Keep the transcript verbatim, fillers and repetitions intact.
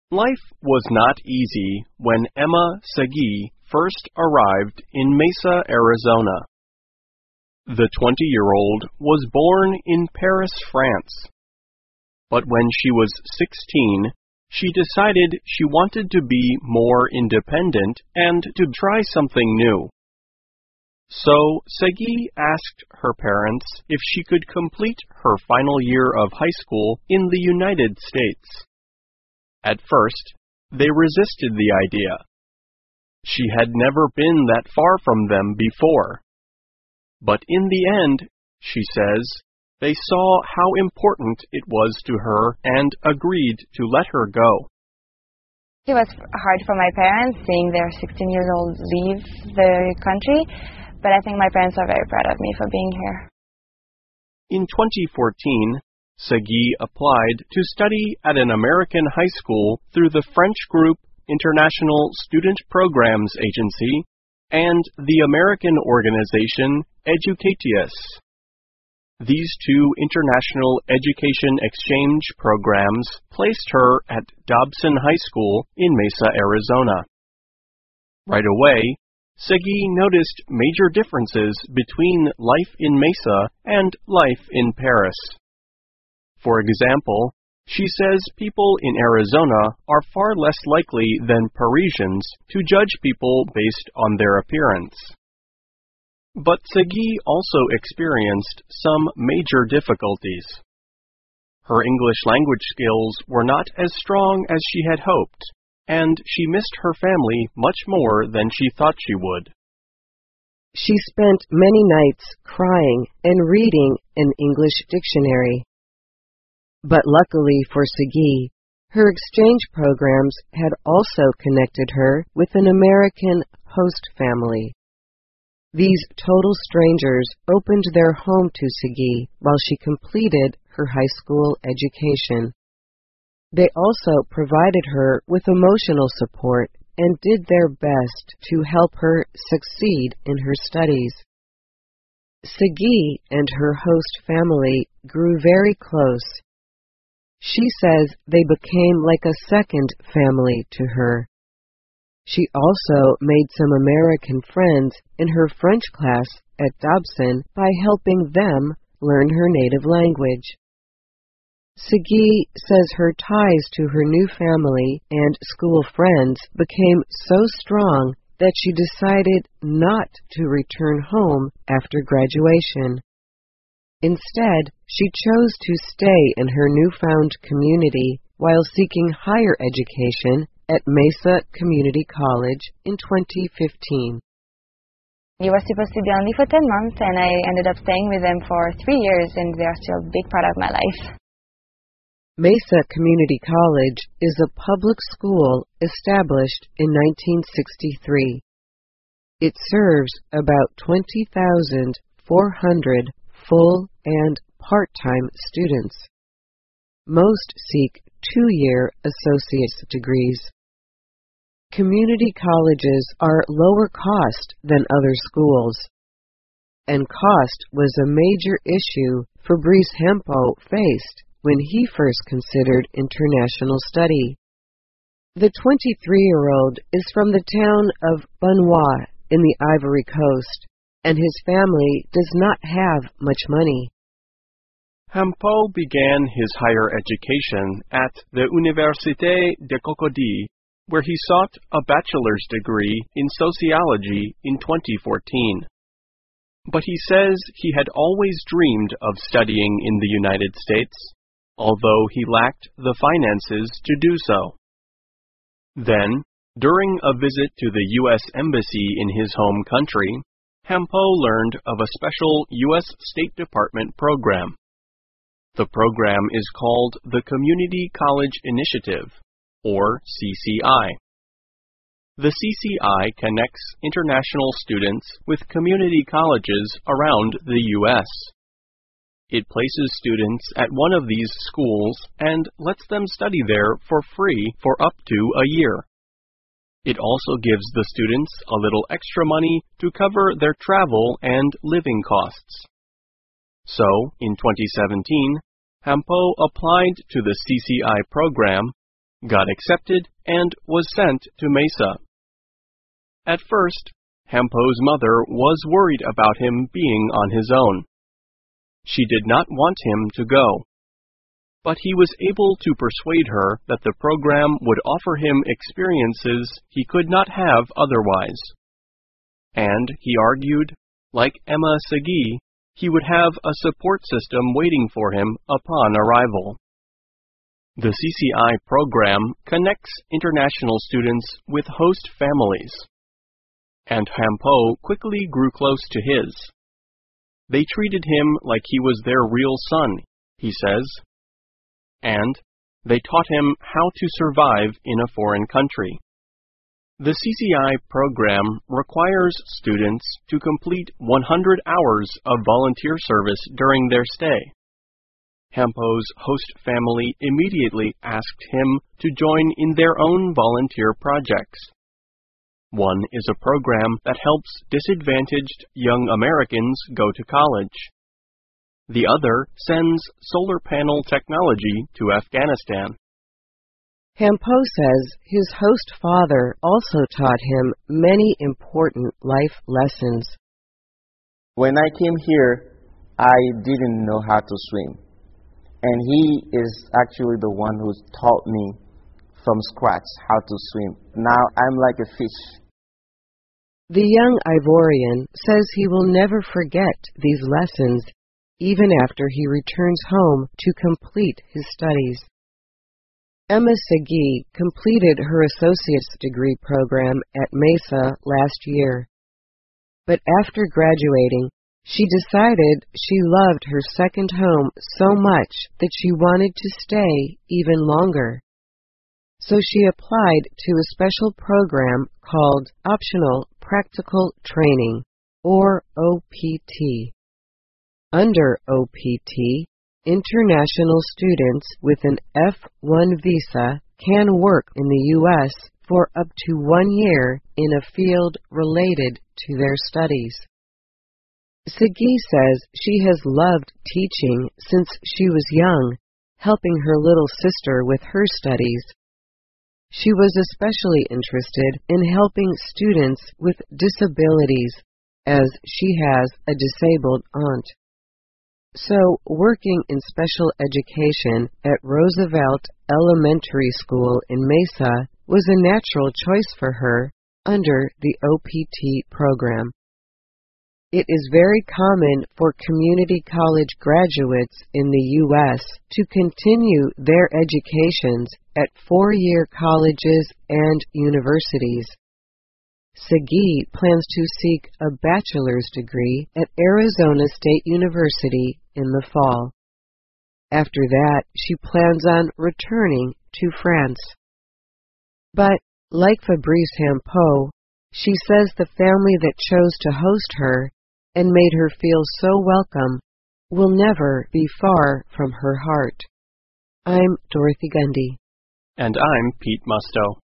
Life was not easy when Emma Segui first arrived in Mesa, Arizona. The twenty-year-old was born in Paris, France. But when she was sixteen, she decided she wanted to be more independent and to try something new. So Segui asked her parents if she could complete her final year of high school in the United States. At first, they resisted the idea. She had never been that far from them before. But in the end, she says, they saw how important it was to her and agreed to let her go. It was hard for my parents seeing their sixteen-year-old leave the country, but I think my parents are very proud of me for being here. In twenty fourteen, Segui applied to study at an American high school through the French group International Student Programs Agency and the American organization Educatius. These two international education exchange programs placed her at Dobson High School in Mesa, Arizona. Right away, Segui noticed major differences between life in Mesa and life in Paris. For example, she says people in Arizona are far less likely than Parisians to judge people based on their appearance. But Segui also experienced some major difficulties. Her English language skills were not as strong as she had hoped, and she missed her family much more than she thought she would. She spent many nights crying and reading an English dictionary. But luckily for Segui, her exchange programs had also connected her with an American host family. These total strangers opened their home to Segui while she completed her high school education. They also provided her with emotional support and did their best to help her succeed in her studies. Segui and her host family grew very close. She says they became like a second family to her. She also made some American friends in her French class at Dobson by helping them learn her native language. Segui says her ties to her new family and school friends became so strong that she decided not to return home after graduation. Instead, she chose to stay in her newfound community while seeking higher education at Mesa Community College in twenty fifteen. He was supposed to be only for ten months, and I ended up staying with them for three years, and they're still a big part of my life. Mesa Community College is a public school established in nineteen sixty-three. It serves about twenty thousand four hundred full and part-time students. Most seek two-year associate's degrees. Community colleges are lower cost than other schools, and cost was a major issue Fabrice Hempeau faced when he first considered international study. The twenty-three-year-old is from the town of Benoit in the Ivory Coast, and his family does not have much money. Hempeau began his higher education at the Université de Cocody, where he sought a bachelor's degree in sociology in twenty fourteen. But he says he had always dreamed of studying in the United States, although he lacked the finances to do so. Then, during a visit to the U S Embassy in his home country, Hempeau learned of a special U S State Department program. The program is called the Community College Initiative, or C C I. The C C I connects international students with community colleges around the U S It places students at one of these schools and lets them study there for free for up to a year. It also gives the students a little extra money to cover their travel and living costs. So, in twenty seventeen, Hempeau applied to the C C I program, got accepted, and was sent to Mesa. At first, Hampo's mother was worried about him being on his own. She did not want him to go. But he was able to persuade her that the program would offer him experiences he could not have otherwise. And, he argued, like Emma Segui, he would have a support system waiting for him upon arrival. The C C I program connects international students with host families. And Hampo quickly grew close to his. They treated him like he was their real son, he says. And they taught him how to survive in a foreign country. The C C I program requires students to complete one hundred hours of volunteer service during their stay. Hampo's host family immediately asked him to join in their own volunteer projects. One is a program that helps disadvantaged young Americans go to college. The other sends solar panel technology to Afghanistan. Hampo says his host father also taught him many important life lessons. When I came here, I didn't know how to swim. And he is actually the one who taught me from scratch how to swim. Now I'm like a fish. The young Ivorian says he will never forget these lessons, even after he returns home to complete his studies. Emma Segui completed her associate's degree program at Mesa last year. But after graduating, she decided she loved her second home so much that she wanted to stay even longer. So she applied to a special program called Optional Practical Training, or O P T. Under O P T, international students with an F one visa can work in the U S for up to one year in a field related to their studies. Segui says she has loved teaching since she was young, helping her little sister with her studies. She was especially interested in helping students with disabilities, as she has a disabled aunt. So, working in special education at Roosevelt Elementary School in Mesa was a natural choice for her under the O P T program. It is very common for community college graduates in the U S to continue their educations at four-year colleges and universities. Segui plans to seek a bachelor's degree at Arizona State University in the fall. After that, she plans on returning to France. But, like Fabrice Hampo, she says the family that chose to host her and made her feel so welcome will never be far from her heart. I'm Dorothy Gundy. And I'm Pete Musto.